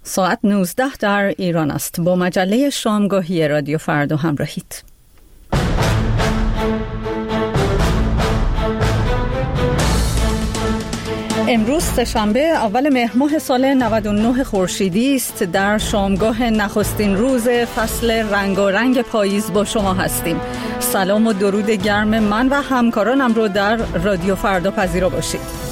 ساعت 19 در ایران است. با مجله شامگاهی رادیو فردا همراهید. امروز سه‌شنبه اول مهر ماه سال 99 خورشیدی است. در شامگاه نخستین روز فصل رنگارنگ پاییز با شما هستیم. سلام و درود گرم من و همکارانم رو در رادیو فردا پذیرا باشید.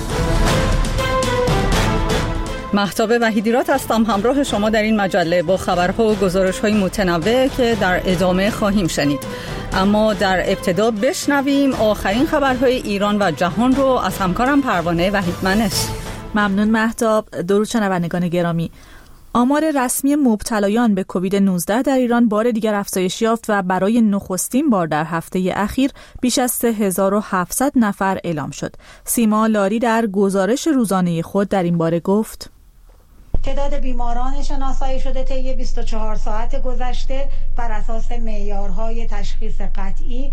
مهتاب وحیدیرات هستم همراه شما در این مجله با خبرها و گزارش‌های متنوع که در ادامه خواهیم شنید. اما در ابتدا بشنویم آخرین خبرهای ایران و جهان رو از همکارم پروانه وحیدمنش. ممنون مهتاب. درود شنوندگان گرامی. آمار رسمی مبتلایان به کووید 19 در ایران بار دیگر افزایش یافت و برای نخستین بار در هفته اخیر بیش از 3700 نفر اعلام شد. سیما لاری در گزارش روزانه خود در این باره گفت: تعداد بیماران شناسایی شده طی 24 ساعت گذشته بر اساس معیارهای تشخیص قطعی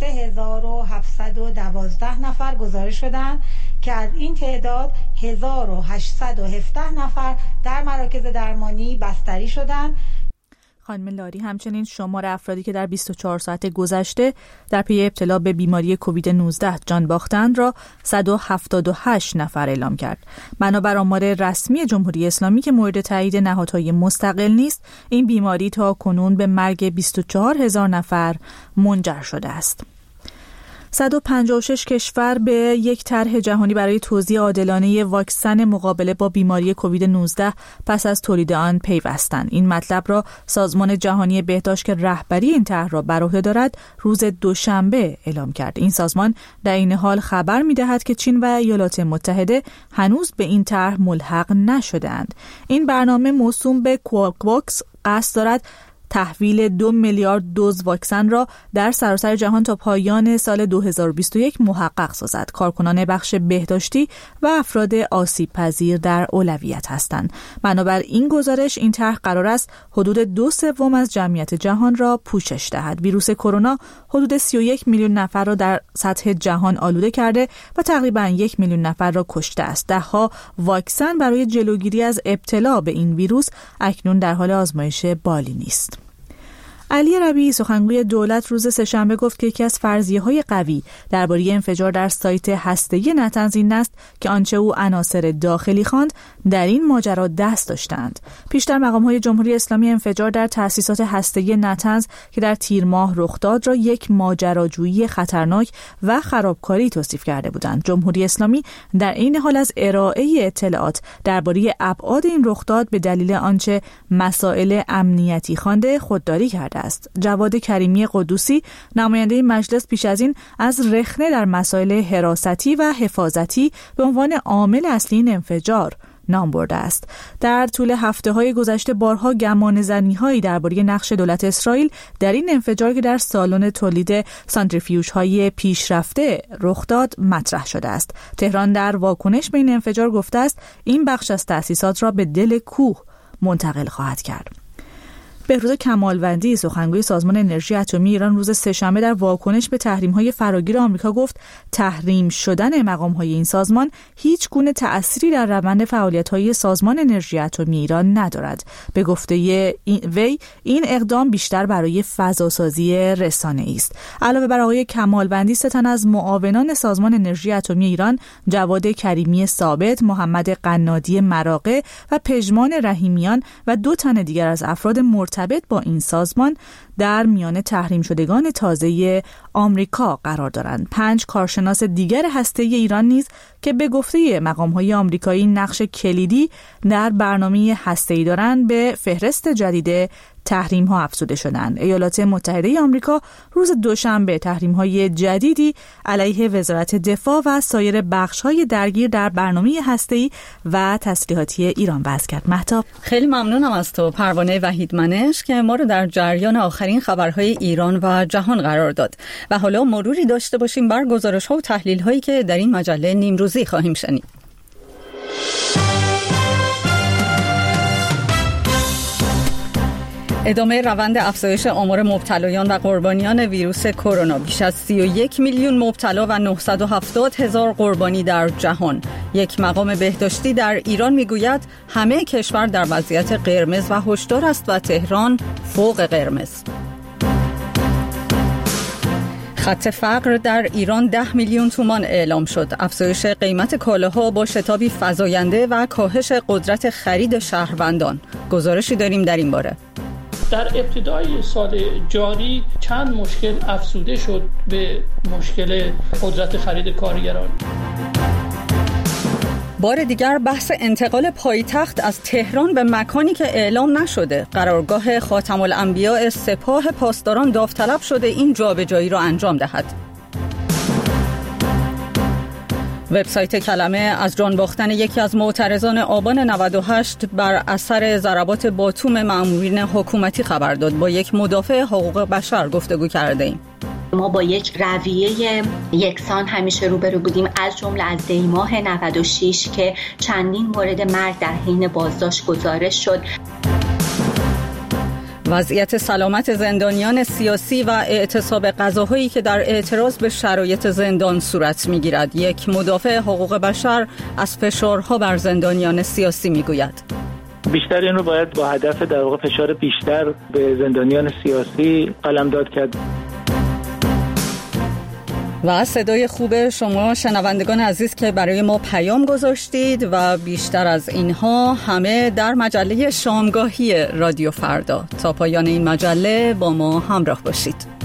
3712 نفر گزارش شدند که از این تعداد 1817 نفر در مراکز درمانی بستری شدند. خانم لاری همچنین شمار افرادی که در 24 ساعت گذشته در پی ابتلا به بیماری کووید 19 جان باختند را 178 نفر اعلام کرد. بنابر آمار رسمی جمهوری اسلامی که مورد تایید نهادهای مستقل نیست، این بیماری تا کنون به مرگ 24000 نفر منجر شده است. 156 کشور به یک طرح جهانی برای توزیع عادلانه واکسن مقابله با بیماری کووید 19 پس از تولید آن پیوستند. این مطلب را سازمان جهانی بهداشت که رهبری این طرح را بر عهده دارد روز دوشنبه اعلام کرد. این سازمان در این حال خبر می‌دهد که چین و ایالات متحده هنوز به این طرح ملحق نشده‌اند. این برنامه موسوم به کوواکس قصد دارد تحویل 2 میلیارد دوز واکسن را در سراسر جهان تا پایان سال 2021 محقق سازد. کارکنان بخش بهداشتی و افراد آسیب پذیر در اولویت هستند. بنابر این گزارش این طرح قرار است حدود 2/3 از جمعیت جهان را پوشش دهد. ویروس کرونا حدود 31 میلیون نفر را در سطح جهان آلوده کرده و تقریباً 1 میلیون نفر را کشته است. ده‌ها واکسن برای جلوگیری از ابتلا به این ویروس اکنون در حال آزمایش بالینی است. علی ربیعی سخنگوی دولت روز سه‌شنبه گفت که یکی از فرضیه‌های قوی درباره انفجار در سایت هسته‌ای نطنز این است که آنچه او عناصر داخلی خواند در این ماجرا دست داشتند. پیشتر مقام‌های جمهوری اسلامی انفجار در تأسیسات هسته‌ای نطنز که در تیر ماه رخ داد را یک ماجراجویی خطرناک و خرابکاری توصیف کرده بودند. جمهوری اسلامی در این حال از ارائه اطلاعات درباره ابعاد این رخداد به دلیل آنچه مسائل امنیتی خوانده خودداری کرد است. جواد کریمی قدوسی نماینده مجلس پیش از این از رخنه در مسائل حراستی و حفاظتی به عنوان عامل اصلی این انفجار نام برده است. در طول هفته‌های گذشته بارها گمانه‌زنی‌هایی درباره نقش دولت اسرائیل در این انفجار که در سالن تولید سانتریفیوژهای پیشرفته رخ داد مطرح شده است. تهران در واکنش به این انفجار گفته است این بخش از تأسیسات را به دل کوه منتقل خواهد کرد. بهروز کمالوندی سخنگوی سازمان انرژی اتمی ایران روز سه‌شنبه در واکنش به تحریم‌های فراگیر آمریکا گفت تحریم شدن مقام‌های این سازمان هیچ گونه تأثیری در روند فعالیت‌های سازمان انرژی اتمی ایران ندارد. به گفته وی این اقدام بیشتر برای فضاسازی رسانه‌ای است. علاوه بر آقای کمالوندی 3 تن از معاونان سازمان انرژی اتمی ایران جواد کریمی ثابت، محمد قنادی مراغه و پژمان رحیمیان و 2 تن دیگر از افراد مرتبط با این سازمان در میان تحریم شدگان تازه آمریکا قرار دارند. 5 کارشناس دیگر هسته‌ای ایران نیز که به گفته مقام‌های آمریکایی نقش کلیدی در برنامه هسته‌ای دارند به فهرست جدید تحریم ها افزوده شدند. ایالات متحده آمریکا روز دوشنبه تحریم های جدیدی علیه وزارت دفاع و سایر بخش های درگیر در برنامه هسته‌ای و تسلیحاتی ایران وضع کرد. مهتاب، خیلی ممنونم از تو پروانه وحیدمنش که ما رو در جریان آخرین خبرهای ایران و جهان قرار داد و حالا مروری داشته باشیم بر گزارش ها و تحلیل هایی که در این مجله نیمروزی خواهیم شنید. ادامه روند افزایش آمار مبتلایان و قربانیان ویروس کرونا. بیش از 31 میلیون مبتلا و 970,000 قربانی در جهان. یک مقام بهداشتی در ایران میگوید همه کشور در وضعیت قرمز و هشدار است و تهران فوق قرمز. خط فقر در ایران 10 میلیون تومان اعلام شد. افزایش قیمت کالاها با شتابی فزاینده و کاهش قدرت خرید شهروندان. گزارشی داریم در این باره. در ابتدای سال جاری چند مشکل افزوده شد به مشکل قدرت خرید کارگران. بار دیگر بحث انتقال پایتخت از تهران به مکانی که اعلام نشده. قرارگاه خاتم الانبیاء سپاه پاسداران داوطلب شده این جابجایی را انجام دهد. وبسایت کلمه از جان باختن یکی از معترضان آبان 98 بر اثر ضربات باتوم مامورین حکومتی خبر داد. با یک مدافع حقوق بشر گفتگو کردیم. ما با یک رویه یکسان همیشه روبرو بودیم، از جمله از دی ماه 96 که چندین مورد مرگ در حین بازداشت گزارش شد. وضعیت سلامت زندانیان سیاسی و اعتصاب غذاهایی که در اعتراض به شرایط زندان صورت می‌گیرد. یک مدافع حقوق بشر از فشارها بر زندانیان سیاسی می‌گوید. بیشتر این رو باید با هدف در واقع فشار بیشتر به زندانیان سیاسی قلمداد کرد. و صدای خوب شما شنوندگان عزیز که برای ما پیام گذاشتید و بیشتر از اینها همه در مجله شامگاهی رادیو فردا. تا پایان این مجله با ما همراه باشید.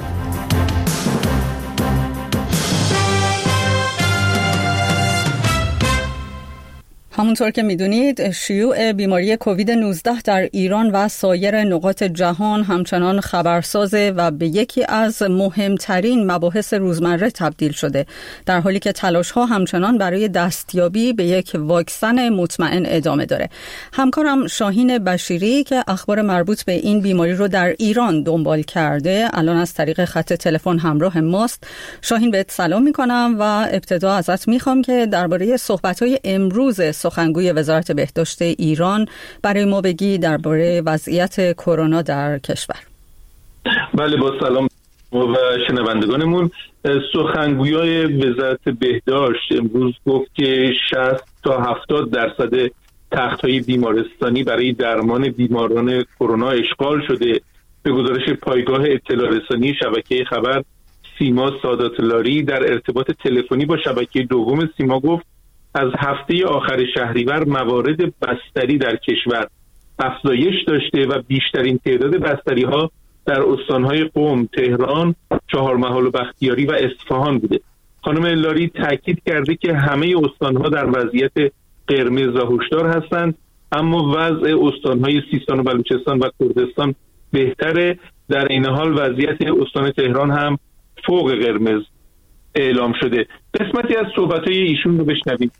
همونطور که میدونید شیوع بیماری کووید 19 در ایران و سایر نقاط جهان همچنان خبرسازه و به یکی از مهمترین مباحث روزمره تبدیل شده، در حالی که تلاش‌ها همچنان برای دستیابی به یک واکسن مطمئن ادامه داره. همکارم شاهین بشیری که اخبار مربوط به این بیماری رو در ایران دنبال کرده الان از طریق خط تلفن همراه ماست. شاهین بهت سلام میکنم و ابتدا ازت میخوام که درباره صحبت‌های امروز سخنگوی وزارت بهداشت ایران برای ما بگی درباره وضعیت کرونا در کشور. بله، با سلام و شنوندگانمون. سخنگوی وزارت بهداشت امروز گفت که 60 تا 70% تخت‌های بیمارستانی برای درمان بیماران کرونا اشغال شده. به گزارش پایگاه اطلاع رسانی شبکه خبر سیما سادات لاری در ارتباط تلفنی با شبکه دوم سیما گفت از هفته آخر شهریور موارد بستری در کشور افزایش داشته و بیشترین تعداد بستری ها در استانهای قم، تهران، چهارمحال و بختیاری و اصفهان بوده. خانم لاری تاکید کرده که همه استانها در وضعیت قرمز و هشدار هستند، اما وضع استانهای سیستان و بلوچستان و کردستان بهتره. در این حال وضعیت استان تهران هم فوق قرمز اعلام شده. قسمتی از صحبت‌های ایشون رو بشنوید.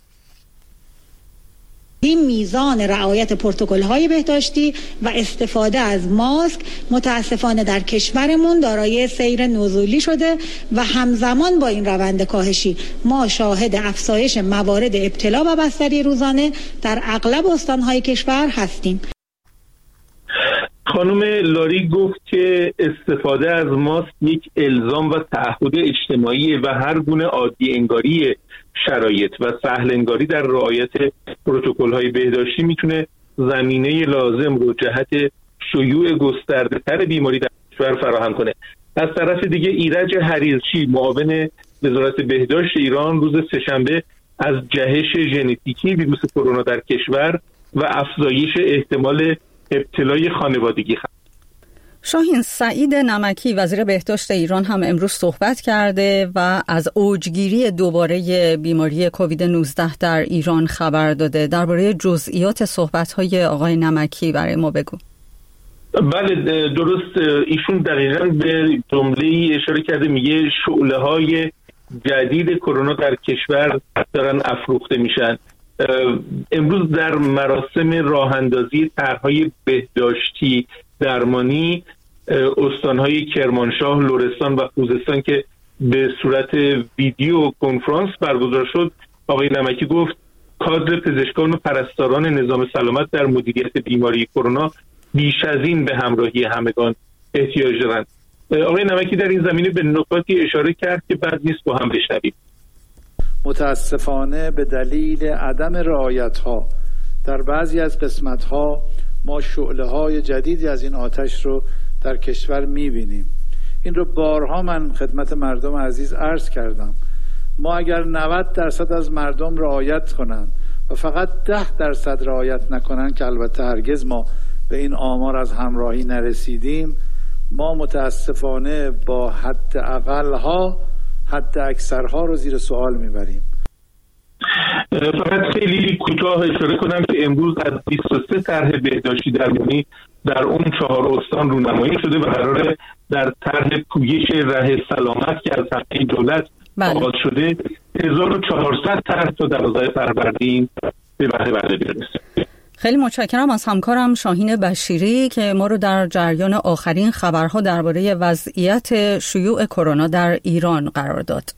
این میزان رعایت پروتکل‌های بهداشتی و استفاده از ماسک متاسفانه در کشورمون دارای سیر نزولی شده و همزمان با این روند کاهشی ما شاهد افزایش موارد ابتلا و بستری روزانه در اغلب استان‌های کشور هستیم. خانم لاری گفت که استفاده از ماسک یک الزام و تعهد اجتماعی و هر گونه عادی انگاری شرایط و سهل انگاری در رعایت پروتکل‌های بهداشتی میتونه زمینه لازم رو جهت شیوع گسترده‌تر بیماری در کشور فراهم کنه. از طرف دیگه ایرج حریرچی معاون وزارت بهداشت ایران روز سه‌شنبه از جهش ژنتیکی ویروس کرونا در کشور و افزایش احتمال ابتلای خانوادگی خواهد. شاهین، سعید نمکی وزیر بهداشت ایران هم امروز صحبت کرده و از اوجگیری دوباره بیماری کووید 19 در ایران خبر داده. درباره جزئیات صحبت‌های آقای نمکی برای ما بگو. بله درست، ایشون دقیقاً به جمله‌ای اشاره کرده، میگه شعله‌های جدید کرونا در کشور دارن افروخته میشن. امروز در مراسم راهاندازی طرح‌های بهداشتی درمانی استان‌های کرمانشاه، لرستان و خوزستان که به صورت ویدیو کنفرانس برگزار شد، آقای نمکی گفت کادر پزشکان و پرستاران نظام سلامت در مدیریت بیماری کرونا بیش از این به همراهی همگان احتیاج دارند. آقای نمکی در این زمینه به نکاتی اشاره کرد که بد نیست با هم بشنویم. متاسفانه به دلیل عدم رعایت‌ها در بعضی از قسمت‌ها ما شعله‌های جدیدی از این آتش رو در کشور می‌بینیم. این رو بارها من خدمت مردم عزیز عرض کردم. ما اگر 90% از مردم رعایت کنند و فقط 10% رعایت نکنند، که البته هرگز ما به این آمار از همراهی نرسیدیم، ما متاسفانه با حد اقل‌ها حد اکثرها رو زیر سوال میبریم. فقط خیلی کوتاه اشاره کنم که امروز از 23 طرح بهداشتی درمانی در اون 4 استان رونمایی شده و قراره در طرح پویش ره سلامت که از هفته دولت آغاز شده 1400 طرح تا 12 فروردین به بهره برسه. خیلی متشکرم از همکارم شاهین بشیری که ما رو در جریان آخرین خبرها درباره وضعیت شیوع کرونا در ایران قرار داد.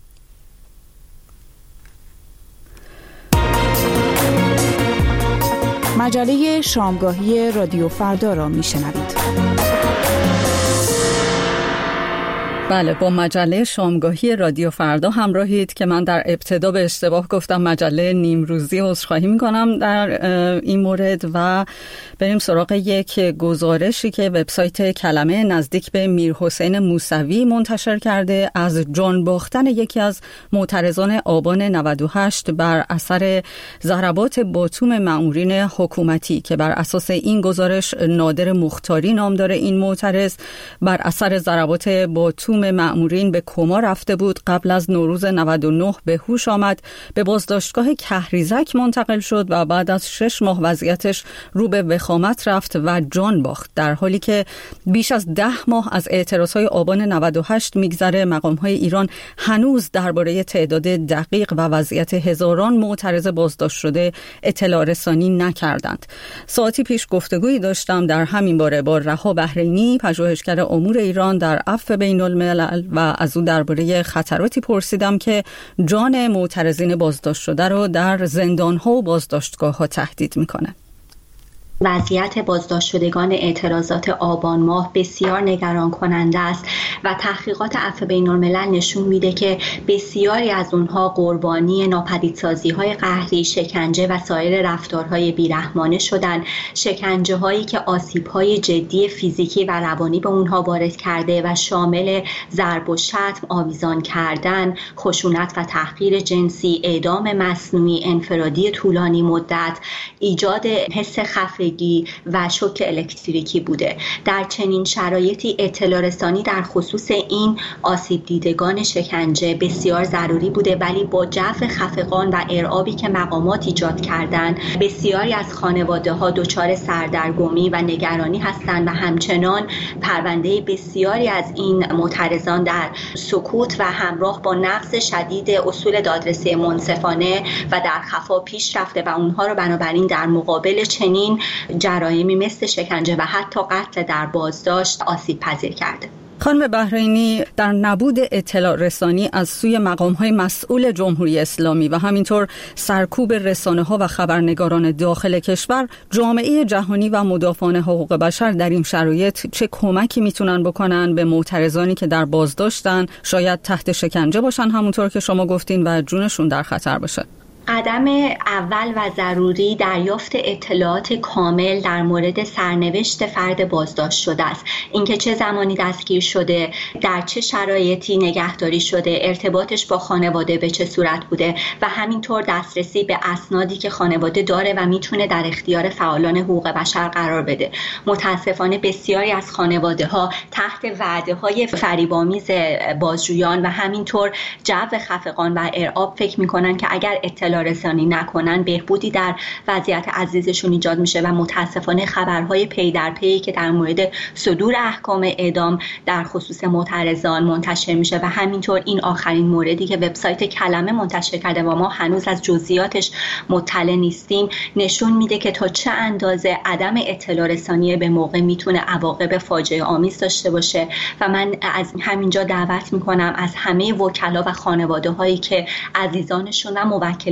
مجله شامگاهی رادیو فردا را میشنوید. بله، با مجله شامگاهی رادیو فردا همراهید که من در ابتدا به اشتباه گفتم مجله نیمروزی. عذرخواهی میکنم در این مورد و بریم سراغ یک گزارشی که وبسایت کلمه نزدیک به میرحسین موسوی منتشر کرده از جان باختن یکی از معترضان آبان 98 بر اثر ضربات باتوم مأمورین حکومتی که بر اساس این گزارش نادر مختاری نام داره. این معترض بر اثر ضربات باتوم مأمورین به کما رفته بود. قبل از نوروز 99 به هوش آمد، به بازداشتگاه کهریزک منتقل شد و بعد از 6 ماه وضعیتش رو به وخامت رفت و جان باخت. در حالی که بیش از 10 ماه از اعتراضهای آبان 98 میگذره، مقامهای ایران هنوز درباره تعداد دقیق و وضعیت هزاران معترض بازداشت شده اطلاع رسانی نکردند. ساعتی پیش گفتگویی داشتم در همین باره با رها بحرینی، پژوهشگر امور ایران در عفو بین‌الملل، و از او درباره خطراتی پرسیدم که جان معترضین بازداشت شده رو در زندان‌ها و بازداشتگاه‌ها تهدید میکنه. وضعیت بازداشت شدگان اعتراضات آبان ماه بسیار نگران کننده است و تحقیقات عفو بین‌الملل نشون میده که بسیاری از اونها قربانی ناپدیدسازی‌های قهری، شکنجه و سایر رفتارهای بیرحمانه شدن. شکنجه هایی که آسیب‌های جدی فیزیکی و روانی به اونها وارد کرده و شامل ضرب و شتم، آویزان کردن، خشونت و تحقیر جنسی، اعدام مصنوعی، انفرادی طولانی مدت، ایجاد حس خفگی و شوک الکتریکی بوده. در چنین شرایطی اطلاع رسانی در خصوص این آسیب دیدگان شکنجه بسیار ضروری بوده، ولی با جو خفقان و ارعابی که مقامات ایجاد کردن، بسیاری از خانواده ها دچار سردرگمی و نگرانی هستند و همچنان پرونده بسیاری از این معترضان در سکوت و همراه با نقض شدید اصول دادرسی منصفانه و در خفا پیش رفته و اونها رو بنابراین در مقابل چنین جرایمی مثل شکنجه و حتی قتل در بازداشت آسیب پذیر کرده. خانم بحرینی، در نبود اطلاع رسانی از سوی مقام‌های مسئول جمهوری اسلامی و همینطور سرکوب رسانه‌ها و خبرنگاران داخل کشور، جامعه جهانی و مدافعان حقوق بشر در این شرایط چه کمکی میتونن بکنن به معترضانی که در بازداشتن، شاید تحت شکنجه باشن همونطور که شما گفتین و جونشون در خطر باشه؟ قدم اول و ضروری دریافت اطلاعات کامل در مورد سرنوشت فرد بازداشت شده است. اینکه چه زمانی دستگیر شده، در چه شرایطی نگهداری شده، ارتباطش با خانواده به چه صورت بوده و همینطور دسترسی به اسنادی که خانواده داره و میتونه در اختیار فعالان حقوق بشر قرار بده. متاسفانه بسیاری از خانواده ها تحت وعده های فریب‌آمیز بازجویان و همینطور جو خفقان و ارعاب فکر میکنن که اگر اطلاع رسانی نکنن بهبودی در وضعیت عزیزشون ایجاد میشه و متاسفانه خبرهای پی در پی که در مورد صدور احکام اعدام در خصوص معترضان منتشر میشه و همینطور این آخرین موردی که وبسایت کلمه منتشر کرده و ما هنوز از جزئیاتش مطلع نیستیم نشون میده که تا چه اندازه عدم اطلاع رسانی به موقع میتونه عواقب فاجعه آمیز داشته باشه و من از همینجا دعوت میکنم از همه وکلا و خانواده هایی که عزیزانشون و موکلین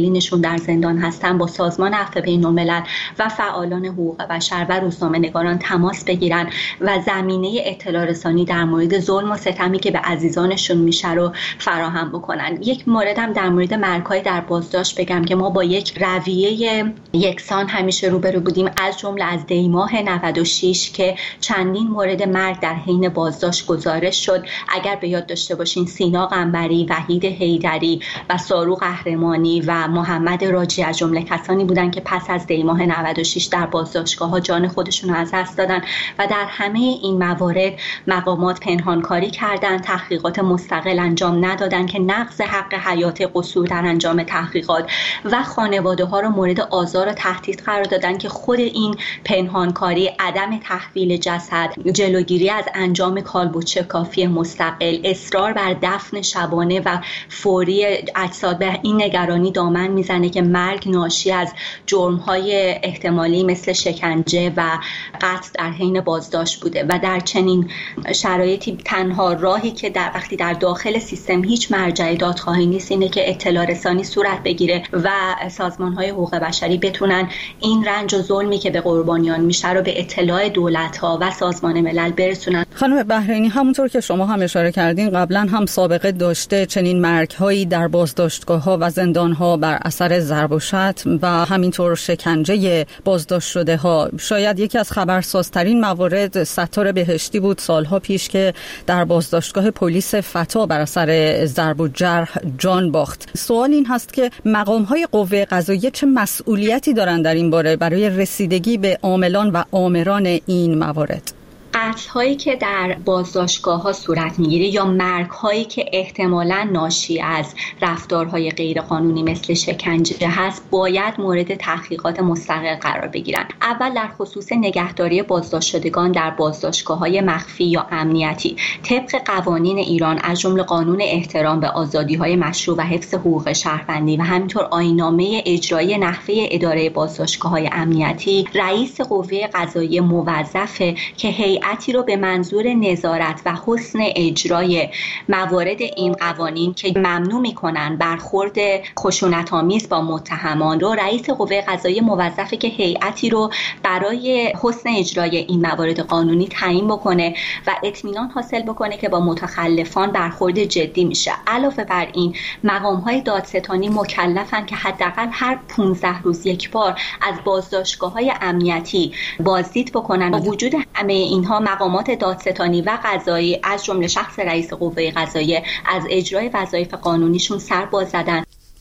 معتقلینشون در زندان هستن با سازمان عفو بین‌الملل و فعالان حقوق بشر و روزنامه‌نگاران تماس بگیرن و زمینه اطلاع رسانی در مورد ظلم و ستمی که به عزیزانشون میشه رو فراهم بکنن. یک موردم در مورد مرگ‌های در بازداشت بگم که ما با یک رویه یکسان همیشه روبرو بودیم، از جمله از دی ماه 96 که چندین مورد مرگ در حین بازداشت گزارش شد. اگر به یاد داشته باشین سینا قنبری، وحید حیدری و سارو قهرمانی و محمد راجی از جمله کسانی بودند که پس از دی ماه 96 در بازداشتگاه‌ها جان خودشون رو از دست دادن و در همه این موارد مقامات پنهانکاری کردند، تحقیقات مستقل انجام ندادند که نقض حق حیات قصور در انجام تحقیقات و خانواده‌ها رو مورد آزار و تهدید قرار دادن که خود این پنهانکاری، عدم تحویل جسد، جلوگیری از انجام کالبد کافی مستقل، اصرار بر دفن شبانه و فوری اجساد به این نگرانی دامن میزنه که مرگ ناشی از جرم‌های احتمالی مثل شکنجه و قتل در حین بازداشت بوده و در چنین شرایطی تنها راهی که وقتی در داخل سیستم هیچ مرجع دادخواهی نیست اینه که اطلاع رسانی صورت بگیره و سازمان‌های حقوق بشری بتونن این رنج و ظلمی که به قربانیان میشه رو به اطلاع دولت‌ها و سازمان ملل برسونن. خانم بحرینی، همونطور که شما هم اشاره کردین قبلا هم سابقه داشته چنین مرگ‌هایی در بازداشتگاه‌ها و زندان‌ها بر اثر ضرب و شتم و همینطور شکنجه بازداشت شده ها. شاید یکی از خبرسازترین موارد ستار بهشتی بود سالها پیش که در بازداشتگاه پلیس فتا بر اثر ضرب و جرح جان باخت. سوال این هست که مقام‌های قوه قضاییه چه مسئولیتی دارند در این باره برای رسیدگی به عاملان و آمران این موارد؟ قتل‌هایی که در بازداشتگاه‌ها صورت می‌گیره یا مرگ‌هایی که احتمالاً ناشی از رفتارهای غیرقانونی مثل شکنجه هست باید مورد تحقیقات مستقل قرار بگیرن. اول در خصوص نگهداری بازداشت شدگان در بازداشتگاه‌های مخفی یا امنیتی طبق قوانین ایران از جمله قانون احترام به آزادی‌های مشروع و حفظ حقوق شهروندی و همینطور آیین‌نامه اجرایی نحوه اداره بازداشتگاه‌های امنیتی، رئیس قوه قضاییه موظفه که هیئتی رو به منظور نظارت و حسن اجرای موارد این قوانین که ممنوع میکنن برخورد خشونت‌آمیز با متهمان رو رئیس قوه قضاییه موظفه که هیئتی رو برای حسن اجرای این موارد قانونی تعیین بکنه و اطمینان حاصل بکنه که با متخلفان برخورد جدی میشه. علاوه بر این مقام‌های دادستانی مکلفن که حداقل هر 15 روز یک بار از بازداشتگاه‌های امنیتی بازدید بکنن. با وجود همه اینها مقامات دادستانی و قضایی از جمله شخص رئیس قوه قضاییه از اجرای وظایف قانونیشون سر باز زدن.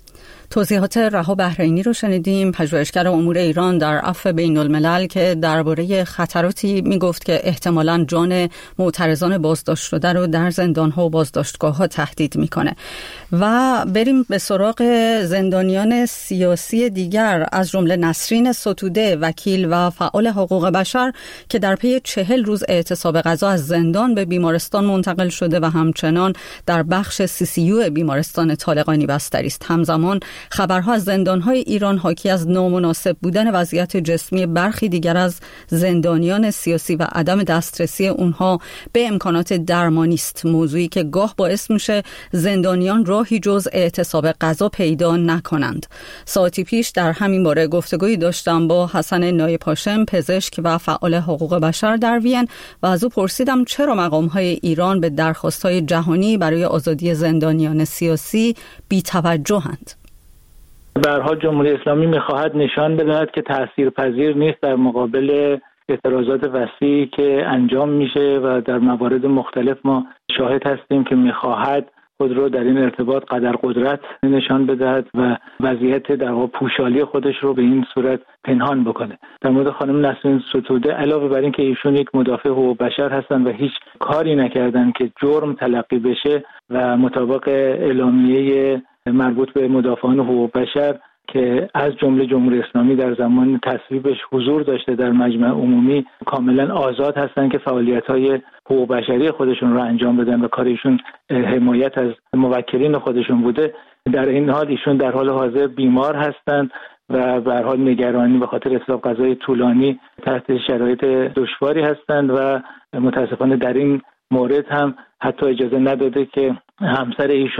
توضیحات رها بحرینی رو شنیدیم، پژوهشگر امور ایران در عفو بین‌الملل که درباره خطراتی میگفت که احتمالاً جان معترضان بازداشت شده رو در زندان‌ها و بازداشتگاه‌ها تهدید میکنه. و بریم به سراغ زندانیان سیاسی دیگر از جمله نسرین ستوده، وکیل و فعال حقوق بشر که در پی 40 روز اعتصاب غذا از زندان به بیمارستان منتقل شده و همچنان در بخش CCU بیمارستان طالقانی بستری است. همزمان خبرها از زندان‌های ایران حاکی از نامناسب بودن وضعیت جسمی برخی دیگر از زندانیان سیاسی و عدم دسترسی اونها به امکانات درمانی است، موضوعی که گاه باعث میشه زندانیان راهی جز اعتصاب غذا پیدا نکنند. ساعتی پیش در همین باره گفتگویی داشتم با حسن نایب هاشم، پزشک و فعال حقوق بشر در وین و از او پرسیدم چرا مقام‌های ایران به درخواست‌های جهانی برای آزادی زندانیان سیاسی بی‌توجه‌اند. به هر حال جمهوری اسلامی می‌خواهد نشان بدهد که تاثیرپذیر نیست در مقابل اعتراضات وسیعی که انجام میشه و در موارد مختلف ما شاهد هستیم که می‌خواهد خود رو در این ارتباط قدر قدرت نشان بدهد و وضعیت در واقع پوشالی خودش رو به این صورت پنهان بکنه. در مورد خانم نسرین ستوده علاوه بر این که ایشون یک مدافع حقوق بشر هستن و هیچ کاری نکردن که جرم تلقی بشه و مطابق اعلامیه مربوط به مدافعان حقوق بشر که از جمله جمهوری اسلامی در زمان تصویبش حضور داشته در مجمع عمومی کاملا آزاد هستند که فعالیت‌های حقوق بشری خودشون رو انجام بدن و کارشون حمایت از موکلین خودشون بوده. در این حال ایشون در حال حاضر بیمار هستند و به هر حال نگرانی به خاطر اعتصاب غذای طولانی تحت شرایط دشواری هستند و متاسفانه در این مورد هم حتی اجازه نداده که همسر ایشون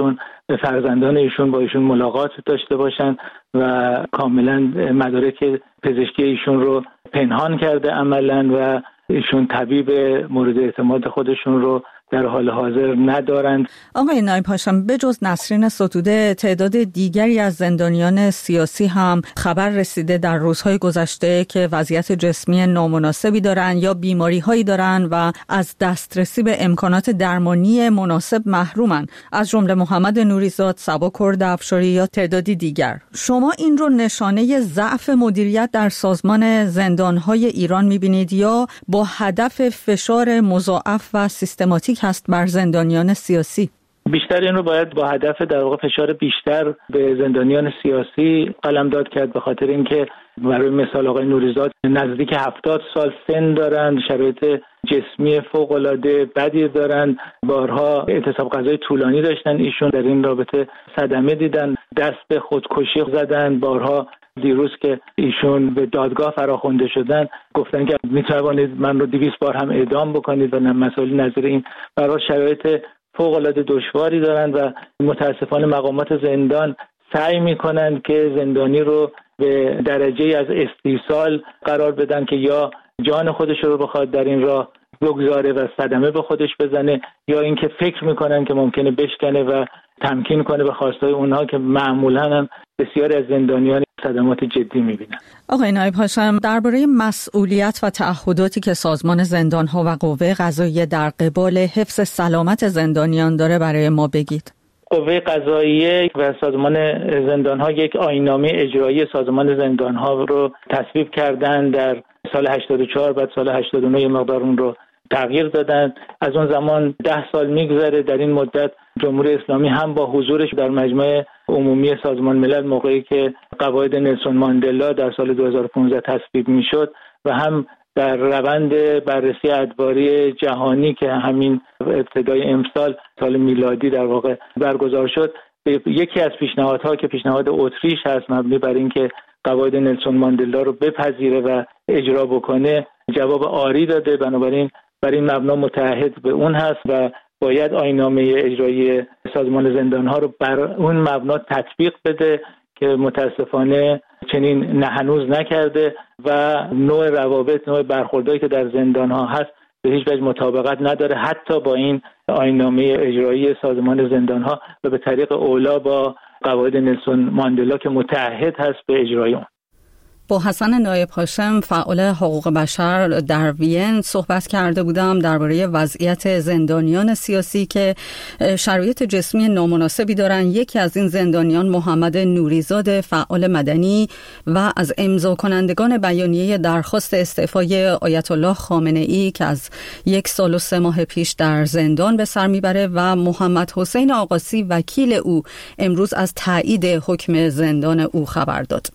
فرزندان ایشون با ایشون ملاقات داشته باشن و کاملا مدارک پزشکی ایشون رو پنهان کرده عملا و ایشون طبیب مورد اعتماد خودشون رو در حال حاضر ندارند. آقای نایب هاشم، به جز نسرین ستوده تعداد دیگری از زندانیان سیاسی هم خبر رسیده در روزهای گذشته که وضعیت جسمی نامناسبی دارن یا بیماری هایی دارن و از دسترسی به امکانات درمانی مناسب محرومن، از جمله محمد نوریزاد، صبا کرد افشاری یا تعدادی دیگر. شما این رو نشانه ضعف مدیریت در سازمان زندانهای ایران میبینید یا با هدف فشار مضاعف و سیستماتیک هست بر زندانیان سیاسی؟ بیشتر این رو باید با هدف در واقع فشار بیشتر به زندانیان سیاسی قلمداد کرد، به خاطر اینکه برای مثال آقای نوریزاد نزدیک 70 سال سن دارند، شرایط جسمی فوق‌العاده بدی دارند، بارها اعتصاب غذایی طولانی داشتن، ایشون در این رابطه صدمه دیدن، دست به خودکشی زدن، بارها دیروز که ایشون به دادگاه فراخوانده شدن گفتن که میتوانید من رو 200 بار هم اعدام بکنید و مسائل نظیر این. برای شرایط فوق‌العاده دشواری دارند و متاسفانه مقامات زندان سعی میکنند که زندانی رو به درجه از استیصال قرار بدن که یا جان خودش رو بخواد در این راه بگذاره و صدمه به خودش بزنه، یا اینکه فکر میکنن که ممکنه بشکنه و تمکین کنه به خواستای اونها که معمولا هم بسیاری از زندانیان صدمات جدی میبینن. آقای نایب هاشم، درباره مسئولیت و تعهداتی که سازمان زندانها و قوه قضاییه در قبال حفظ سلامت زندانیان داره برای ما بگید. قوه قضاییه و سازمان زندانها یک آیین‌نامه اجرایی سازمان زندانها رو تصویب کردن در سال 84، بعد سال 89 مقدار اون رو تغییر دادن. از اون زمان 10 سال میگذره. در این مدت جمهوری اسلامی هم با حضورش در مجمع عمومی سازمان ملل موقعی که قواعد نلسون ماندلا در سال 2015 تصویب میشد و هم در روند بررسی ادواری جهانی که همین ابتدای امسال سال میلادی در واقع برگزار شد، یکی از پیشنهادها که پیشنهاد اتریش هست مبنی بر اینکه قواعد نلسون ماندلا رو بپذیره و اجرا بکنه جواب آری داده. بنابراین بر این مبنا متعهد به اون هست و باید آیین‌نامه اجرایی سازمان زندانها رو بر اون مبنا تطبیق بده که متاسفانه چنین هنوز نکرده و نوع روابط، نوع برخوردایی که در زندانها هست به هیچ وجه مطابقت نداره، حتی با این آیین‌نامه اجرایی سازمان زندانها و به طریق اولا با قواعد نلسون ماندلا که متعهد هست به اجرای اون. با حسن نایب هاشم، فعال حقوق بشر در وین صحبت کرده بودم درباره وضعیت زندانیان سیاسی که شرایط جسمی نامناسبی دارن. یکی از این زندانیان محمد نوریزاد، فعال مدنی و از امضا کنندگان بیانیه درخواست استعفای آیت الله خامنه‌ای که از 1 سال و 3 ماه پیش در زندان به سر میبره و محمد حسین آقاسی وکیل او امروز از تایید حکم زندان او خبر داد.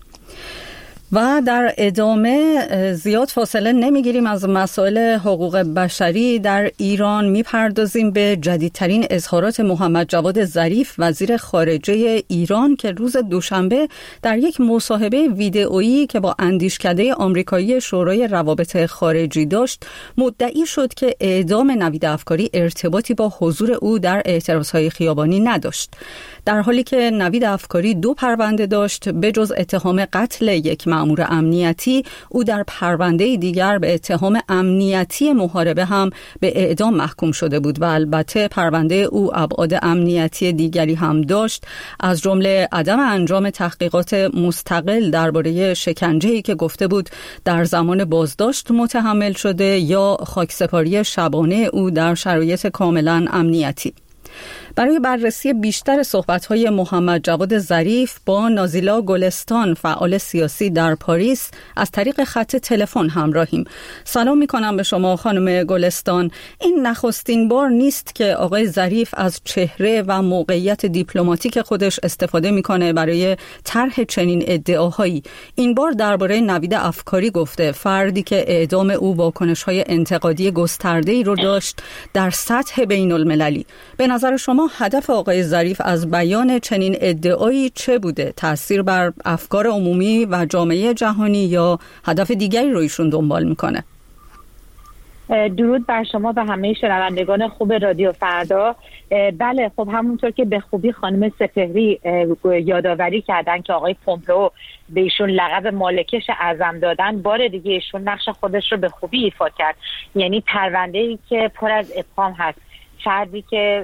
و در ادامه زیاد فاصله نمیگیریم از مسائل حقوق بشری در ایران، میپردازیم به جدیدترین اظهارات محمد جواد ظریف وزیر خارجه ایران که روز دوشنبه در یک مصاحبه ویدئویی که با اندیشکده آمریکایی شورای روابط خارجی داشت مدعی شد که اعدام نوید افکاری ارتباطی با حضور او در اعتراضهای خیابانی نداشت، در حالی که نوید افکاری 2 پرونده داشت. به جز اتهام قتل یک مأمور امنیتی، او در پرونده دیگر به اتهام امنیتی محاربه هم به اعدام محکوم شده بود و البته پرونده او ابعاد امنیتی دیگری هم داشت، از جمله عدم انجام تحقیقات مستقل درباره شکنجه‌ای که گفته بود در زمان بازداشت متحمل شده یا خاکسپاری شبانه او در شرایط کاملا امنیتی. برای بررسی بیشتر صحبت‌های محمد جواد ظریف با نازیلا گلستان، فعال سیاسی در پاریس، از طریق خط تلفن همراهیم. سلام می‌کنم به شما خانم گلستان. این نخستین بار نیست که آقای ظریف از چهره و موقعیت دیپلماتیک خودش استفاده می‌کنه برای طرح چنین ادعاهایی. این بار درباره نوید افکاری گفته، فردی که اعدام او واکنش‌های انتقادی گسترده‌ای رو داشت در سطح بین‌المللی. به نظر شما هدف آقای ظریف از بیان چنین ادعایی چه بوده؟ تأثیر بر افکار عمومی و جامعه جهانی یا هدف دیگری رو ایشون دنبال میکنه؟ درود بر شما و همه شنوندگان خوب رادیو فردا. بله خب همونطور که به خوبی خانم سپهری یادآوری کردن که آقای پومپئو به ایشون لقب مالکش اعظم دادن، بار دیگه ایشون نقش خودش رو به خوبی ایفا کرد. یعنی پرونده‌ای که پر از ابهام هست، فردی که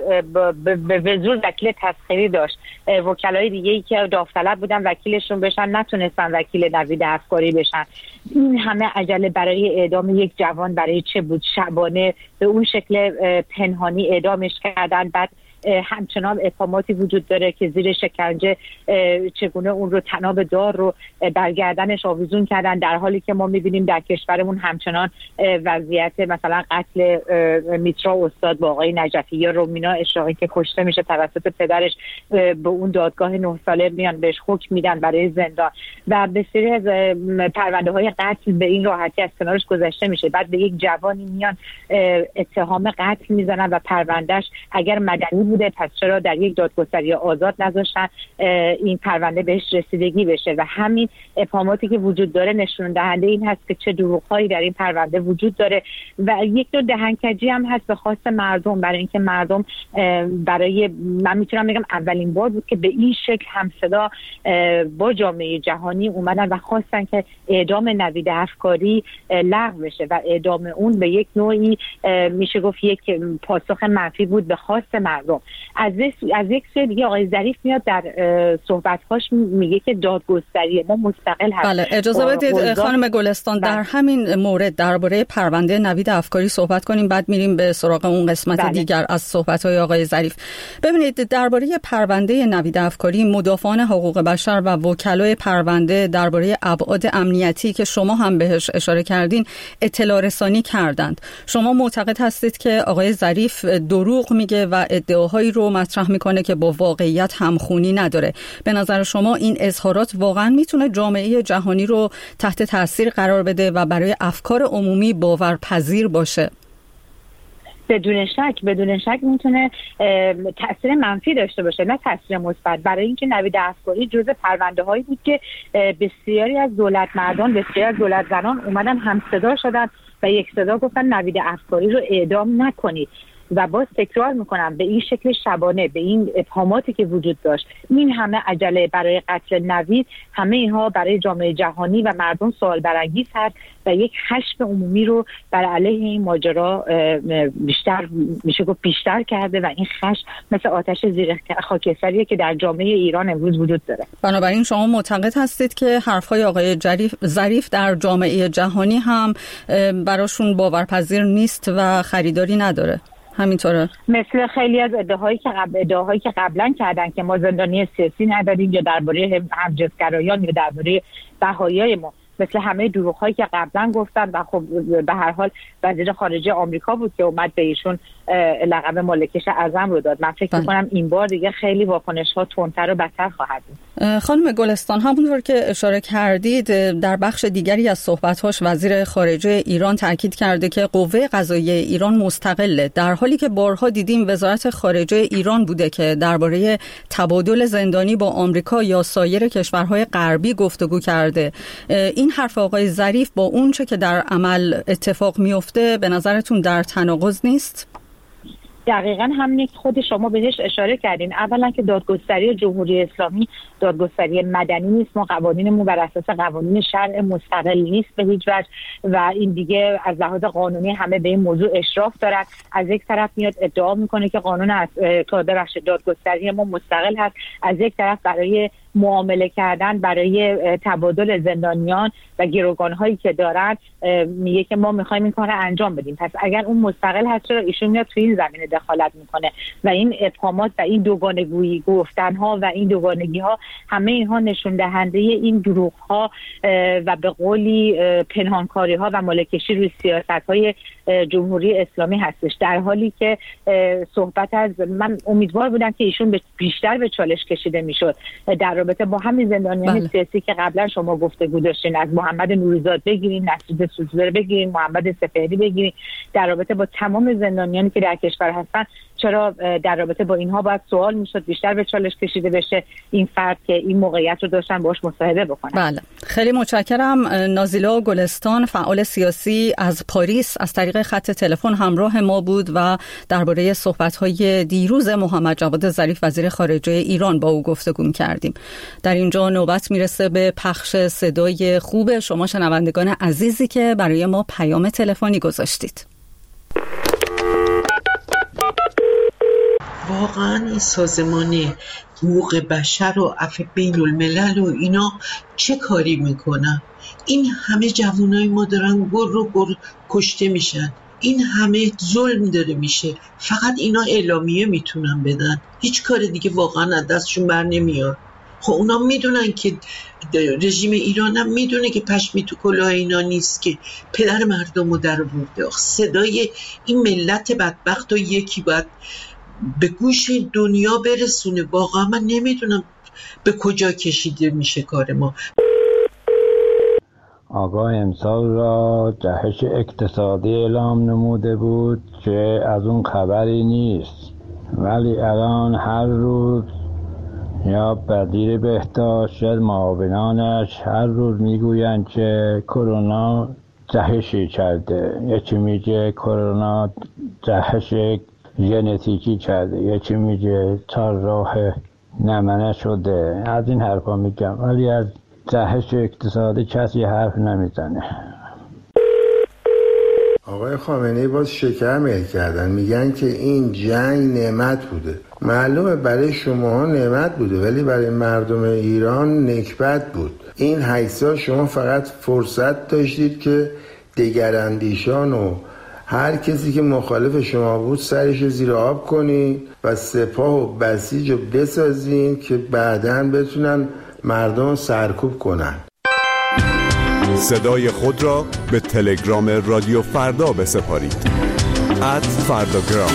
به زور وکیل تسخیری داشت، وکلای دیگه‌ای که داوطلب بودن وکیلشون بشن نتونستن وکیل نوید افکاری بشن. این همه عجله برای اعدام یک جوان برای چه بود؟ شبانه به اون شکل پنهانی اعدامش کردن. بعد همچنان ابهاماتی وجود داره که زیر شکنجه چگونه اون رو تناب دار رو برگردنش آویزون کردن، در حالی که ما میبینیم در کشورمون همچنان وضعیت مثلا قتل میترا استاد با آقای نجفی یا رومینا اشراقی که کشته میشه توسط پدرش، به اون دادگاه 9 ساله میان بهش حکم میدن برای زندان و بسیاری از پرونده های قتل به این راحتی از کنارش گذشته میشه. بعد به یک جوانی میان اتهام قتل میزنن و پروندهش اگر مدنی بوده پس چرا در یک دادگستری آزاد نذاشتن این پرونده بهش رسیدگی بشه؟ و همین ابهاماتی که وجود داره نشون دهنده این هست که چه دروغ‌هایی در این پرونده وجود داره و یک نوع دهنکجی هم هست به خواست مردم، برای اینکه مردم برای من میتونم بگم اولین بار بود که به این شکل همصدا با جامعه جهانی اومدن و خواستن که اعدام نوید افکاری لغو بشه و اعدام اون به یک نوعی میشه گفت یک پاسخ منفی بود به خواست مردم. از یک سوی دیگه آقای ظریف میاد در صحبت‌هاش میگه که دادگستری ما مستقل هست. بله اجازه بدید خانم گلستان در همین مورد درباره پرونده نوید افکاری صحبت کنیم، بعد میریم به سراغ اون قسمت دیگر از صحبت‌های آقای ظریف. ببینید درباره پرونده نوید افکاری مدافعان حقوق بشر و وکلای پرونده درباره ابعاد امنیتی که شما هم بهش اشاره کردین اطلاع رسانی کردند. شما معتقد هستید که آقای ظریف دروغ میگه و ادعاهایی رو مطرح میکنه که با واقعیت همخونی نداره. به نظر شما این اظهارات واقعا میتونه جامعه جهانی رو تحت تاثیر قرار بده و برای افکار عمومی باورپذیر باشه؟ بدون شک میتونه تاثیر منفی داشته باشه، نه تاثیر مثبت. برای اینکه نوید افکاری جزء پرونده هایی بود که بسیاری از دولت مردان، بسیاری از دولت زنان اومدن هم صدا شدن و یک صدا گفتن نوید افکاری رو اعدام نکنید. و باز تکرار میکنم به این شکل شبانه، به این ابهاماتی که وجود داشت، این همه عجله برای قتل نوید، همه اینها برای جامعه جهانی و مردم سوال برانگیز هست و یک حشد عمومی رو بر علیه این ماجرا بیشتر میشه گفت بیشتر کرده و این خشم مثل آتش زیر خاکستریه که در جامعه ایران امروز وجود داره. بنابراین شما معتقد هستید که حرفهای آقای ظریف در جامعه جهانی هم براشون باورپذیر نیست و خریداری نداره؟ همینطوره؟ مثل خیلی از ادعاهایی که قبلا کردن که ما زندانی سیاسی نداریم یا درباره همجنسگرایان یا درباره بهاییای ما، مثل همه دروغ‌هایی که قبلا گفتن. و خب به هر حال وزیر خارجه آمریکا بود که اومد به ایشون لقب مالکش اعظم رو داد. من فکر می‌کنم این بار دیگه خیلی واکنش‌ها تندتر و بدتر خواهد بود. خانم گلستان، همونطور که اشاره کردید در بخش دیگری از صحبت‌هاش وزیر خارجه ایران تاکید کرده که قوه قضاییه ایران مستقله، در حالی که بارها دیدیم وزارت خارجه ایران بوده که درباره تبادل زندانی با آمریکا یا سایر کشورهای غربی گفتگو کرده. این حرف آقای ظریف با اون چه که در عمل اتفاق میفته به نظرتون در تناقض نیست؟ دقیقاً همین خود شما بهش اشاره کردین. اولا که دادگستری جمهوری اسلامی دادگستری مدنی نیست، ما قوانینمون بر اساس قوانین شرع مستقل نیست به هیچ وجه و این دیگه از لحاظ قانونی همه به این موضوع اشراف دارن. از یک طرف میاد ادعا میکنه که قانون از دادگستری ما مستقل هست، از یک طرف برای معامله کردن، برای تبادل زندانیان و گروگان‌هایی که دارن میگه که ما می‌خوایم این کار رو انجام بدیم. پس اگر اون مستقل هست چرا ایشون میاد توی این زمینه دخالت میکنه؟ و این ابهامات و این دوگانگویی گفتن‌ها و این دوگانگی‌ها همه اینها نشون دهنده این دروغ‌ها و به قولی پنهانکاری‌ها و مالکشی روی سیاست‌های جمهوری اسلامی هستش، در حالی که صحبت از من امیدوار بودم که ایشون بیشتر به چالش کشیده میشد در رابطه با همین زندانیان سیاسی که قبلا شما گفتگو داشتین، از محمد نوریزاد بگیرین، نصیر سوزوار بگیرین، محمد سپهری بگیرین، در رابطه با تمام زندانیانی که در کشور هستن چرا در رابطه با اینها باید سوال میشد، بیشتر به چالش کشیده بشه این فرد که این موقعیت رو داشتن باهاش مصاحبه بکنن. بله، خیلی متشکرم. نازیلا گلستان، فعال سیاسی از پاریس، از طریق خط تلفن همراه ما بود و درباره صحبت‌های دیروز محمد جواد ظریف وزیر خارجه ایران با او گفتگو کردیم. در اینجا نوبت میرسه به پخش صدای خوب شما شنوندگان عزیزی که برای ما پیام تلفنی گذاشتید. واقعا این سازمان حقوق بشر و عفو بین الملل و اینا چه کاری میکنن؟ این همه جوانای ما دارن گر کشته میشن، این همه ظلم داره میشه، فقط اینا اعلامیه میتونن بدن، هیچ کار دیگه واقعا از دستشون بر نمیاد. خب اونا میدونن که رژیم ایران هم میدونه که پشمی تو کلاه اینا نیست که پدر مردم رو در آورده. صدای این ملت بدبخت و یکی باید به گوش دنیا برسونه. واقعا من نمیدونم به کجا کشیده میشه کار ما. آقا امسال را جهش اقتصادی اعلام نموده بود که از اون خبری نیست، ولی الان هر روز یا وزیر بهداشت یا معاونانش هر روز میگوین که کرونا جهشی کرده، یکی میگه کرونا جهش ژنتیکی کرده، یکی میگه چهارراه نمنه شده، از این حرفا میگم، ولی از جهش اقتصادی کسی حرف نمیزنه. آقای خامنه‌ای باز شکر میل کردن، میگن که این جنگ نعمت بوده. معلومه برای شماها نعمت بوده ولی برای مردم ایران نکبت بود. این 8 سال شما فقط فرصت داشتید که دگراندیشان و هر کسی که مخالف شما بود سرش زیر آب کنی و سپاه و بسیج رو بسازین که بعداً بتونن مردم سرکوب کنن. صدای خود را به تلگرام رادیو فردا بسپارید. @فرداگرام.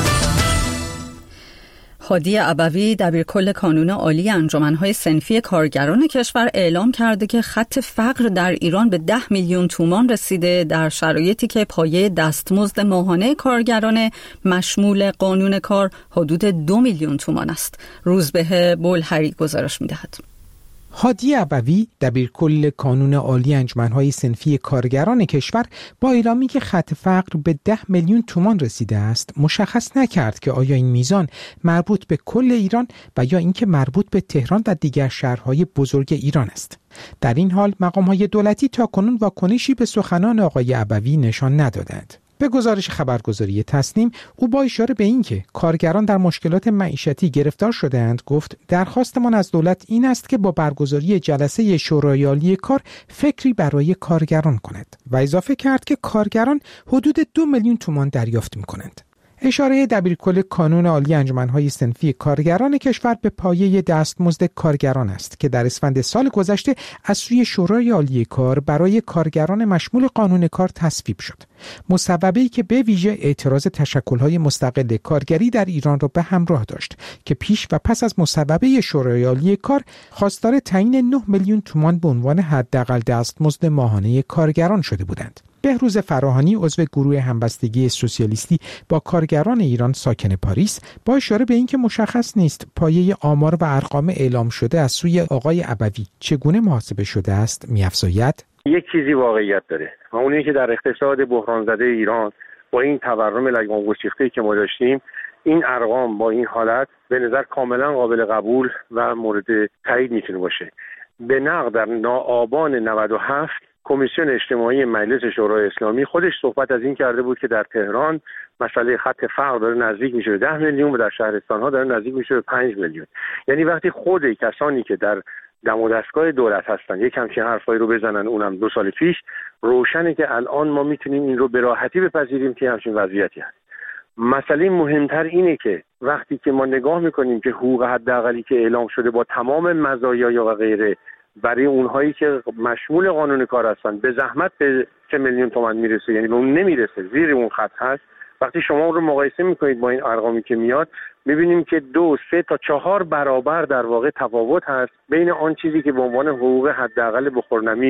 هادی ابوی دبیرکل کانون عالی انجمن‌های صنفی کارگران کشور اعلام کرده که خط فقر در ایران به 10 میلیون تومان رسیده در شرایطی که پایه دستمزد ماهانه کارگران مشمول قانون کار حدود 2 میلیون تومان است. روزبه بلحری گزارش می‌دهد. هادی ابوی دبیرکل کانون عالی انجمن‌های صنفی کارگران کشور با اعلامی که خط فقر به 10 میلیون تومان رسیده است مشخص نکرد که آیا این میزان مربوط به کل ایران و یا اینکه مربوط به تهران و دیگر شهرهای بزرگ ایران است. در این حال مقام‌های دولتی تاکنون واکنشی به سخنان آقای ابوی نشان ندادند. به گزارش خبرگزاری تسنیم، او با اشاره به اینکه کارگران در مشکلات معیشتی گرفتار شده‌اند گفت درخواستمان از دولت این است که با برگزاری جلسه شورای عالی کار فکری برای کارگران کند و اضافه کرد که کارگران حدود 2 میلیون تومان دریافت می‌کنند. اشاره دبیرکل کانون عالی انجمن‌های صنفی کارگران کشور به پایه دستمزد کارگران است که در اسفند سال گذشته از سوی شورای عالی کار برای کارگران مشمول قانون کار تصویب شد. مصوبه‌ای که به ویژه اعتراض تشکل‌های مستقل کارگری در ایران را به همراه داشت که پیش و پس از مصوبه شورای عالی کار خواستار تعیین 9 میلیون تومان به عنوان حداقل دستمزد ماهانه کارگران شده بودند. بهروز فراهانی عضو گروه همبستگی سوسیالیستی با کارگران ایران ساکن پاریس با اشاره به اینکه مشخص نیست پایه آمار و ارقام اعلام شده از سوی آقای ابوی چگونه محاسبه شده است می‌افزاید: یک چیزی واقعیت داره و اون اینه که در اقتصاد بحران زده ایران با این تورم لگام گسیخته‌ای که ما داشتیم، این ارقام با این حالت به نظر کاملا قابل قبول و مورد تایید میتونه باشه. به نقل در آبان 97 کمیسیون اجتماعی مجلس شورای اسلامی خودش صحبت از این کرده بود که در تهران مسئله خط فقر داره نزدیک میشه به 10 میلیون و در شهرستان‌ها داره نزدیک میشه به 5 میلیون. یعنی وقتی خود کسانی که در دم و دستگاه دولت هستن یک همچین حرفایی رو بزنن، اونم 2 سال پیش، روشنه که الان ما میتونیم این رو به راحتی بپذیریم که همچین وضعیتی هست. مسئله مهمتر اینه که وقتی که ما نگاه میکنیم که حقوق حداقلی که اعلام شده با تمام مزایا و غیره برای اونهایی که مشمول قانون کار هستن به زحمت به 3 میلیون تومان میرسه، یعنی به اون نمیرسه، زیر اون خط هست. وقتی شما اون رو مقایسه میکنید با این ارقامی که میاد، میبینیم که 2، 3 تا 4 برابر در واقع تفاوت هست بین آن چیزی که به عنوان حقوق حداقل بخورنمیر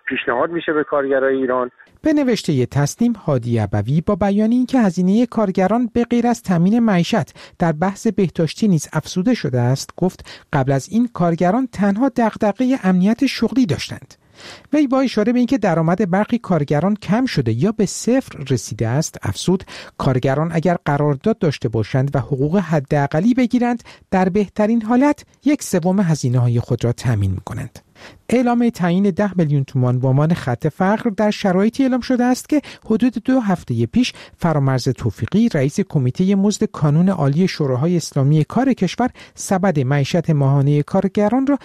پیشنهاد میشه به کارگرای ایران. به نوشته تصنیم، هادی ابوی با بیان اینکه هزینه کارگران به غیر از تامین معیشت در بحث بهداشتی نیز افزوده شده است، گفت قبل از این کارگران تنها دغدغه امنیت شغلی داشتند. وی با اشاره به اینکه درآمد برخی کارگران کم شده یا به صفر رسیده است، افزود کارگران اگر قرارداد داشته باشند و حقوق حداقلی بگیرند، در بهترین حالت 1/3 هزینه‌های خود را تامین می‌کنند. اعلام تعیین 10 میلیون تومان به عنوان خط فقر در شرایطی اعلام شده است که حدود 2 هفته پیش فرامرز توفیقی، رئیس کمیته مزد کانون عالی شوراهای اسلامی کار کشور، سبد معیشت ماهانه کارگران را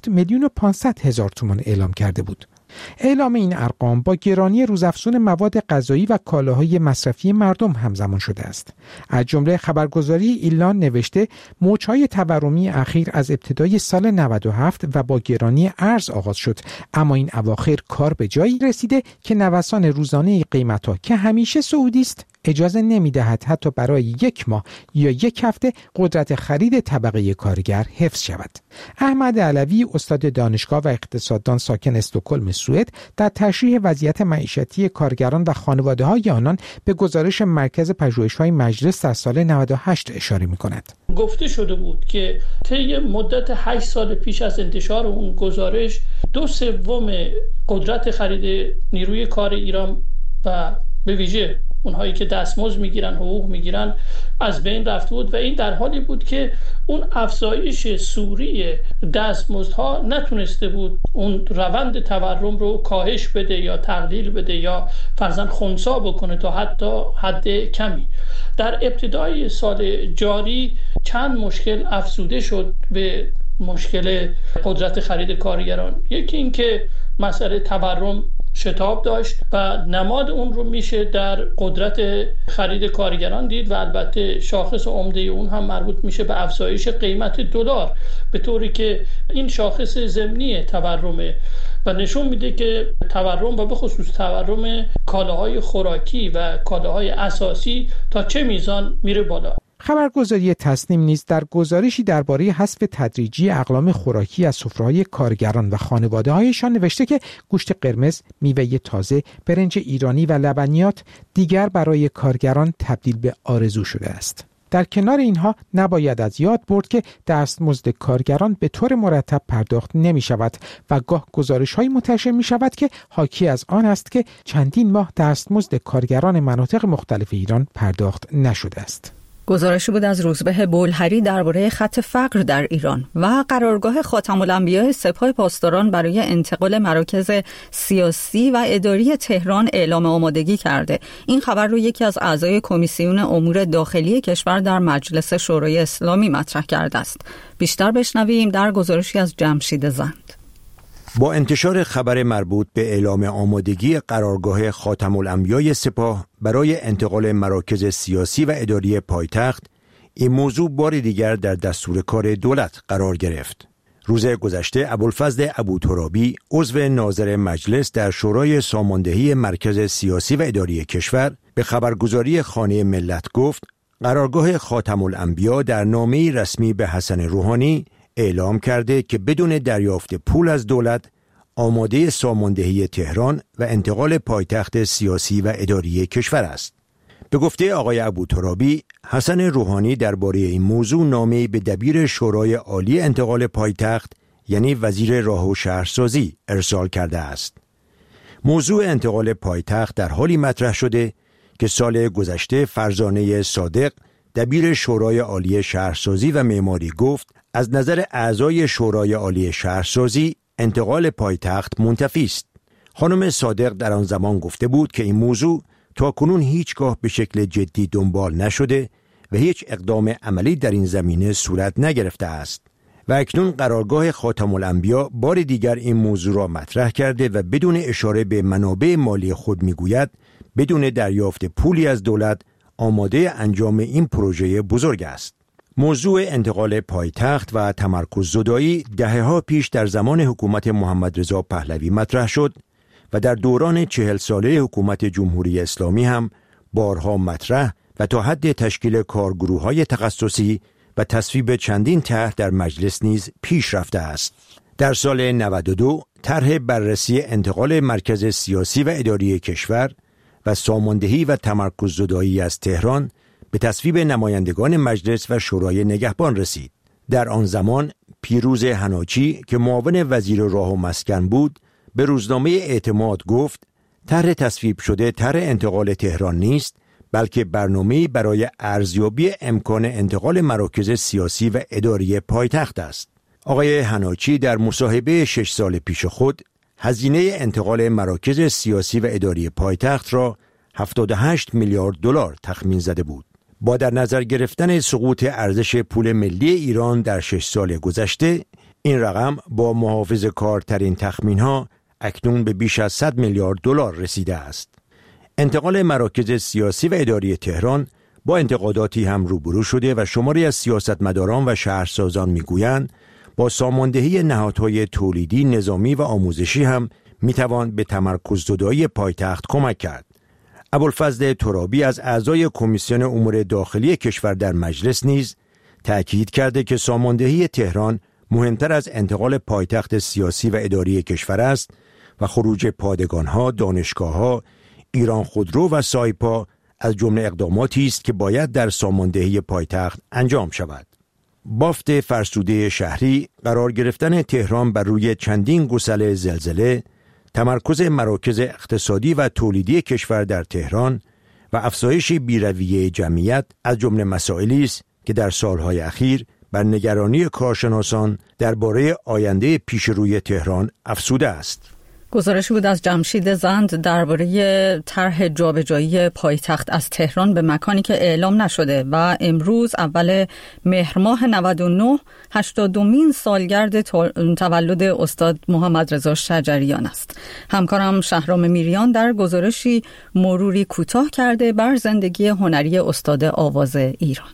7,500,000 تومان اعلام کرده بود. اعلام این ارقام با گرانی روزافزون مواد غذایی و کالاهای مصرفی مردم همزمان شده است. از جمله خبرگزاری ایلان نوشته موج‌های تورمی اخیر از ابتدای سال 97 و با گرانی ارز آغاز شد، اما این اواخر کار به جایی رسیده که نوسان روزانه قیمت‌ها که همیشه صعودی است اجازه نمی‌دهد حتی برای 1 ماه یا 1 هفته قدرت خرید طبقه کارگر حفظ شود. احمد علوی، استاد دانشگاه و اقتصاددان ساکن استکهلم، سوئد، در تشریح وضعیت معیشتی کارگران و خانواده‌های آنان به گزارش مرکز پژوهش‌های مجلس در سال 98 اشاره می‌کند. گفته شده بود که طی مدت 8 سال پیش از انتشار اون گزارش 2/3 قدرت خرید نیروی کار ایران و به ویژه اونهایی که دستمزد میگیرن، حقوق میگیرن، از بین رفته بود و این در حالی بود که اون افزایش سوری دستمزدها نتونسته بود اون روند تورم رو کاهش بده یا تقلیل بده یا فرضاً خنثی بکنه تا حتی حد کمی. در ابتدای سال جاری چند مشکل افزوده شد به مشکل قدرت خرید کارگران. یکی این که مسئله تورم شتاب داشت و نماد اون رو میشه در قدرت خرید کارگران دید و البته شاخص عمده اون هم مربوط میشه به افزایش قیمت دلار، به طوری که این شاخص ضمنی تورمه و نشون میده که تورم و به خصوص تورم کالاهای خوراکی و کالاهای اساسی تا چه میزان میره بالا. خبرگزاری تصنیم نیز در گزارشی درباره حذف تدریجی اقلام خوراکی از سفره‌های کارگران و خانواده‌هایشان نوشته که گوشت قرمز، میوه تازه، برنج ایرانی و لبنیات دیگر برای کارگران تبدیل به آرزو شده است. در کنار اینها نباید از یاد برد که دستمزد کارگران به طور مرتب پرداخت نمی شود و گاه گزارش‌هایی منتشر می شود که حاکی از آن است که چندین ماه دستمزد کارگران مناطق مختلف ایران پرداخت نشده است. گزارشی بود از روزبه بولهری درباره خط فقر در ایران. و قرارگاه خاتم الانبیاء سپاه پاسداران برای انتقال مراکز سیاسی و اداری تهران اعلام آمادگی کرده. این خبر رو یکی از اعضای کمیسیون امور داخلی کشور در مجلس شورای اسلامی مطرح کرده است. بیشتر بشنویم در گزارشی از جمشید زند. با انتشار خبر مربوط به اعلام آمادگی قرارگاه خاتم الانبیاء سپاه برای انتقال مراکز سیاسی و اداری پایتخت، این موضوع بار دیگر در دستور کار دولت قرار گرفت. روز گذشته ابوالفضل ابوترابی، عضو ناظر مجلس در شورای ساماندهی مرکز سیاسی و اداری کشور، به خبرگزاری خانه ملت گفت قرارگاه خاتم الانبیاء در نامه‌ای رسمی به حسن روحانی اعلام کرده که بدون دریافت پول از دولت آماده ساماندهی تهران و انتقال پایتخت سیاسی و اداری کشور است. به گفته آقای ابوترابی، حسن روحانی درباره این موضوع نامه‌ای به دبیر شورای عالی انتقال پایتخت یعنی وزیر راه و شهرسازی ارسال کرده است. موضوع انتقال پایتخت در حالی مطرح شده که سال گذشته فرزانه صادق دبیر شورای عالی شهرسازی و معماری گفت از نظر اعضای شورای عالی شهرسازی انتقال پایتخت منتفی است. خانم صادق در آن زمان گفته بود که این موضوع تاکنون هیچگاه به شکل جدی دنبال نشده و هیچ اقدام عملی در این زمینه صورت نگرفته است و اکنون قرارگاه خاتم الانبیاء بار دیگر این موضوع را مطرح کرده و بدون اشاره به منابع مالی خود میگوید بدون دریافت پولی از دولت آماده انجام این پروژه بزرگ است. موضوع انتقال پایتخت و تمرکز زدایی دهه‌ها پیش در زمان حکومت محمد رضا پهلوی مطرح شد و در دوران 40 ساله حکومت جمهوری اسلامی هم بارها مطرح و تا حد تشکیل کارگروه‌های تخصصی و تصویب چندین طرح در مجلس نیز پیش رفته است. در سال 92 طرح بررسی انتقال مرکز سیاسی و اداری کشور و ساماندهی و تمرکز زدایی از تهران به تصویب نمایندگان مجلس و شورای نگهبان رسید. در آن زمان پیروز حناچی که معاون وزیر راه و مسکن بود به روزنامه اعتماد گفت طرح تصویب شده طرح انتقال تهران نیست، بلکه برنامه‌ای برای ارزیابی امکان انتقال مراکز سیاسی و اداری پایتخت است. آقای حناچی در مصاحبه 6 سال پیش خود هزینه انتقال مراکز سیاسی و اداری پایتخت را 78 میلیارد دلار تخمین زده بود. با در نظر گرفتن سقوط ارزش پول ملی ایران در 6 سال گذشته، این رقم با محافظه‌کارترین تخمین‌ها اکنون به بیش از 100 میلیارد دلار رسیده است. انتقال مراکز سیاسی و اداری تهران با انتقاداتی هم روبرو شده و شماری از سیاستمداران و شهرسازان میگویند با ساماندهی نهادهای تولیدی، نظامی و آموزشی هم میتوان به تمرکز زدایی پایتخت کمک کرد. ابوالفضل ترابی از اعضای کمیسیون امور داخلی کشور در مجلس نیز تأکید کرده که ساماندهی تهران مهمتر از انتقال پایتخت سیاسی و اداری کشور است و خروج پادگان‌ها، دانشگاه‌ها، ایران خودرو و سایپا از جمله اقداماتی است که باید در ساماندهی پایتخت انجام شود. بافت فرسوده شهری، قرار گرفتن تهران بر روی چندین گسل زلزله، تمرکز مراکز اقتصادی و تولیدی کشور در تهران و افزایش بی‌رویه جمعیت از جمله مسائلی است که در سالهای اخیر بر نگرانی کارشناسان درباره آینده پیشروی تهران افزوده است. گزارشی بود از جمشید زند درباره طرح جابجایی پایتخت از تهران به مکانی که اعلام نشده و امروز اول مهر ماه 99 80مین سالگرد تولد استاد محمد رضا شجریان است. همکارم شهرام میریان در گزارشی مروری کوتاه کرده بر زندگی هنری استاد آواز ایران.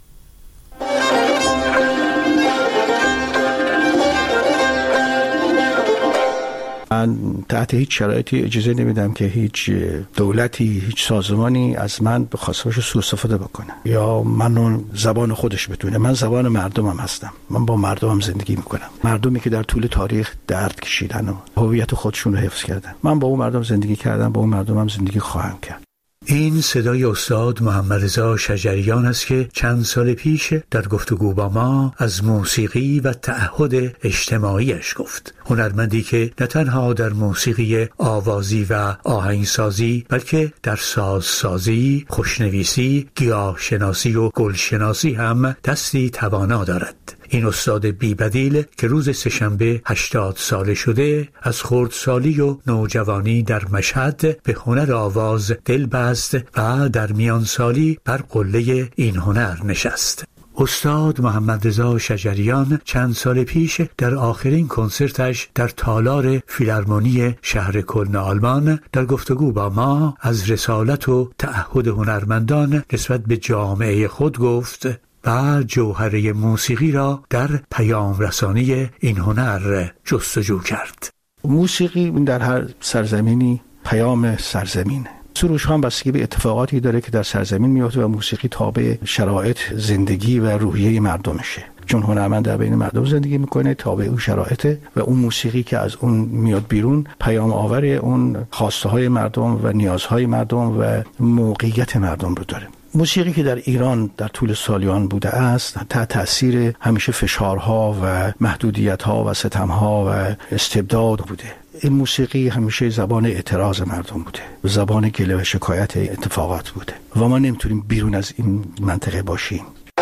من تحت هیچ شرایطی اجازه نمیدم که هیچ دولتی، هیچ سازمانی از من به خواستش سوء استفاده بکنه یا منو زبان خودش بدونه. من زبان مردمم هستم. من با مردمم زندگی میکنم. مردمی که در طول تاریخ درد کشیدن و هویت خودشون رو حفظ کردن. من با اون مردم زندگی کردم، با اون مردمم زندگی خواهم کرد. این صدای استاد محمد رضا شجریان است که چند سال پیش در گفتگو با ما از موسیقی و تعهد اجتماعیش گفت. هنرمندی که نه تنها در موسیقی آوازی و آهنگسازی بلکه در سازسازی، خوشنویسی، گیاهشناسی و گلشناسی هم دستی توانا دارد. این استاد بی‌بدیل که روز سه‌شنبه 80 ساله شده، از خردسالی و نوجوانی در مشهد به هنر آواز دل بست و در میان سالی بر قله این هنر نشست. استاد محمد رضا شجریان چند سال پیش در آخرین کنسرتش در تالار فیلارمونی شهر کلن آلمان در گفتگو با ما از رسالت و تعهد هنرمندان نسبت به جامعه خود گفت و جوهره موسیقی را در پیام رسانی این هنر جستجو کرد. موسیقی در هر سرزمینی پیام سرزمینه. سروش هم بستگی به اتفاقاتی داره که در سرزمین میفته و موسیقی تابع شرایط زندگی و روحیه مردمشه. چون هنرمند در بین مردم زندگی میکنه، تابع اون شرایطه و اون موسیقی که از اون میاد بیرون پیام آور اون خواسته های مردم و نیازهای مردم و موقعیت مردم رو داره. موسیقی که در ایران در طول سالیان بوده است تحت تأثیر همیشه فشارها و محدودیت‌ها و ستم‌ها و استبداد بوده. این موسیقی همیشه زبان اعتراض مردم بوده، زبان گله و شکایت اتفاقات بوده و ما نمیتونیم بیرون از این منطقه باشیم.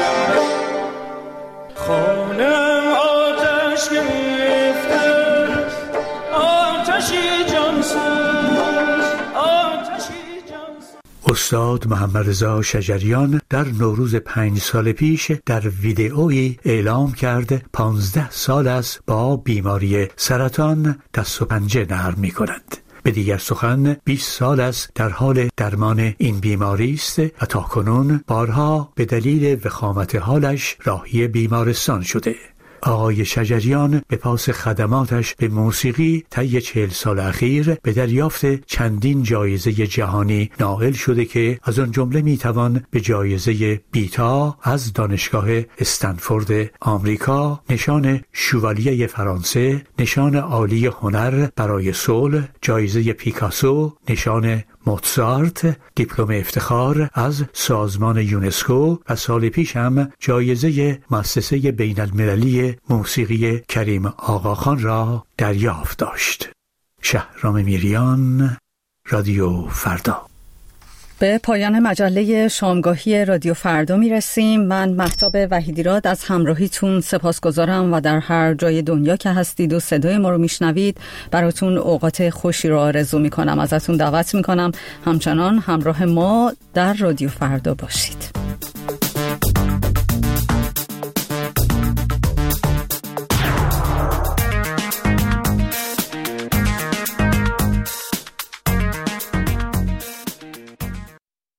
خانم آتش گرفته، آتشی جانسوز، آتشی جانسوز. استاد محمد رضا شجریان در نوروز 5 سال پیش در ویدئویی اعلام کرد 15 سال است با بیماری سرطان دست و پنجه نرم می کند. به دیگر سخن 20 سال است در حال درمان این بیماری است و تاکنون بارها به دلیل وخامت حالش راهی بیمارستان شده. آقای شجریان به پاس خدماتش به موسیقی طی 40 سال اخیر به دریافت چندین جایزه جهانی نائل شده که از آن جمله میتوان به جایزه بیتا از دانشگاه استنفورد آمریکا، نشان شوالیه فرانسه، نشان عالی هنر برای صلح، جایزه پیکاسو، نشان موتزارت، دیپلم افتخار از سازمان یونسکو و سال پیش هم جایزه مؤسسه بین المللی موسیقی کریم آقاخان را دریافت داشت. شهرام میریان، رادیو فردا. به پایان مجله شامگاهی رادیو فردا میرسیم. من مهتاب وحیدیراد از همراهیتون سپاسگزارم و در هر جای دنیا که هستید و صدای ما رو میشنوید براتون اوقات خوشی رو آرزو میکنم. ازتون دعوت میکنم همچنان همراه ما در رادیو فردا باشید.